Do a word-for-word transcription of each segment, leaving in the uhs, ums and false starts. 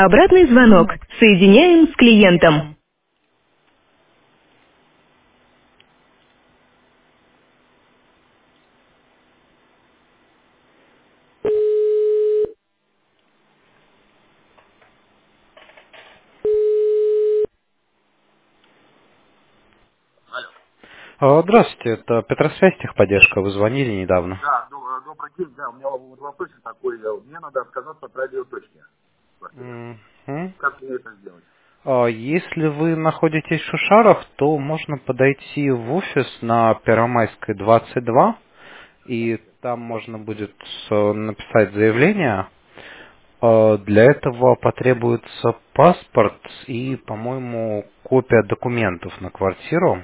Обратный звонок. Соединяем с клиентом. Алло. А, Здравствуйте, это Петросвязь, техподдержка. Вы звонили недавно. Да, ну, э, добрый день. Да, у меня вот вопросик такой. э, Мне надо отказаться от радиоточки в квартире. Мгм. Как мне это сделать? А, Если вы находитесь в Шушарах, то можно подойти в офис на Первомайской двадцать два, и там можно будет э, написать заявление. А, Для этого потребуется паспорт и, по-моему, копия документов на квартиру.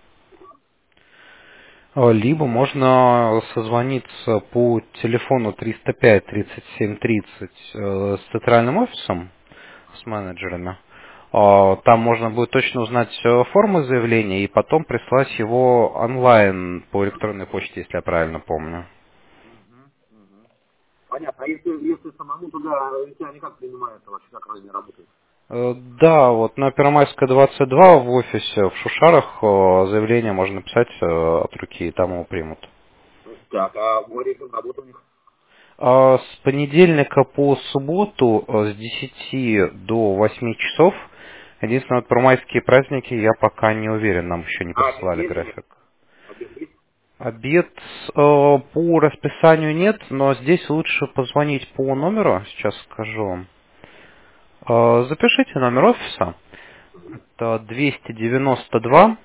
А, Либо можно созвониться по телефону триста пять тридцать семь тридцать э, с центральным офисом, с менеджерами. А, Там можно будет точно узнать э, форму заявления и потом прислать его онлайн по электронной почте, если я правильно помню. Мгм, мгм. Понятно. А если, если самому туда, если они как принимают вообще, как они работают? Э, Да, вот на Первомайской двадцать два в офисе в Шушарах э, заявление можно написать э, от руки, и там его примут. Так, а в режим работы у них? А С понедельника по субботу э, с десяти до восьми часов. Единственное, вот про майские праздники я пока не уверен, нам еще не А, без присылали обеда нет? график. А без есть? Обед э, по расписанию нет, но здесь лучше позвонить по номеру, сейчас скажу вам. Э, Запишите номер офиса. Это двести девяносто два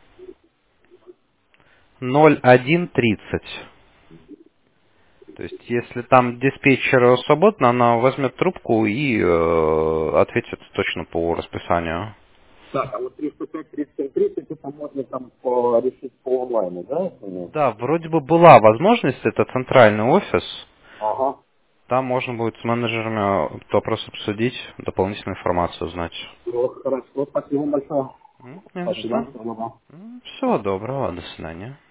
ноль один тридцать. То есть, если там диспетчер свободно, она возьмет трубку и э, ответит точно по расписанию. Так, а вот триста пять тридцать семь тридцать это можно там по- решить по онлайну, да? Или? Да, вроде бы была возможность, это центральный офис. Ага. Там можно будет с менеджерами этот вопрос обсудить, дополнительную информацию узнать. Ну, хорошо, спасибо большое. М, Не за Спасибо. что. Всего доброго. М, Всего доброго, до свидания.